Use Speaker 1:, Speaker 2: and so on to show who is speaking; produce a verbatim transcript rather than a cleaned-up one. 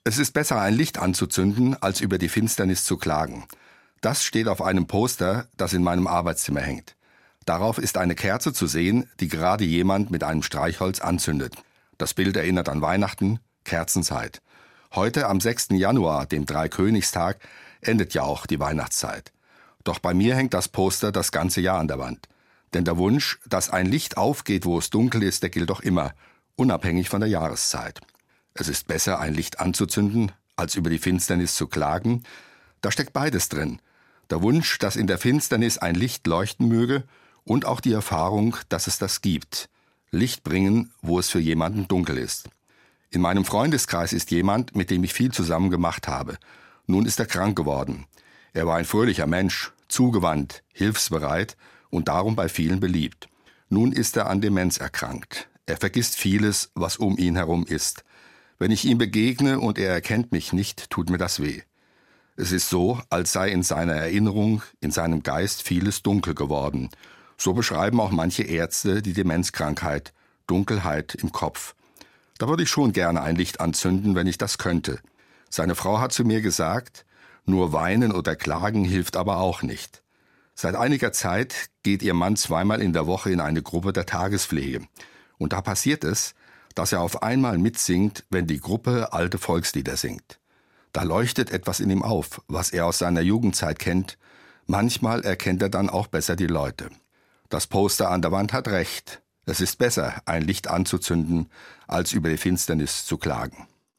Speaker 1: Es ist besser, ein Licht anzuzünden, als über die Finsternis zu klagen. Das steht auf einem Poster, das in meinem Arbeitszimmer hängt. Darauf ist eine Kerze zu sehen, die gerade jemand mit einem Streichholz anzündet. Das Bild erinnert an Weihnachten, Kerzenzeit. Heute am sechsten Januar, dem Dreikönigstag, endet ja auch die Weihnachtszeit. Doch bei mir hängt das Poster das ganze Jahr an der Wand. Denn der Wunsch, dass ein Licht aufgeht, wo es dunkel ist, der gilt doch immer, unabhängig von der Jahreszeit. Es ist besser, ein Licht anzuzünden, als über die Finsternis zu klagen. Da steckt beides drin. Der Wunsch, dass in der Finsternis ein Licht leuchten möge, und auch die Erfahrung, dass es das gibt. Licht bringen, wo es für jemanden dunkel ist. In meinem Freundeskreis ist jemand, mit dem ich viel zusammen gemacht habe. Nun ist er krank geworden. Er war ein fröhlicher Mensch, zugewandt, hilfsbereit und darum bei vielen beliebt. Nun ist er an Demenz erkrankt. Er vergisst vieles, was um ihn herum ist. Wenn ich ihm begegne und er erkennt mich nicht, tut mir das weh. Es ist so, als sei in seiner Erinnerung, in seinem Geist vieles dunkel geworden. So beschreiben auch manche Ärzte die Demenzkrankheit, Dunkelheit im Kopf. Da würde ich schon gerne ein Licht anzünden, wenn ich das könnte. Seine Frau hat zu mir gesagt, nur weinen oder klagen hilft aber auch nicht. Seit einiger Zeit geht ihr Mann zweimal in der Woche in eine Gruppe der Tagespflege. Und da passiert es, dass er auf einmal mitsingt, wenn die Gruppe alte Volkslieder singt. Da leuchtet etwas in ihm auf, was er aus seiner Jugendzeit kennt. Manchmal erkennt er dann auch besser die Leute. Das Poster an der Wand hat recht. Es ist besser, ein Licht anzuzünden, als über die Finsternis zu klagen.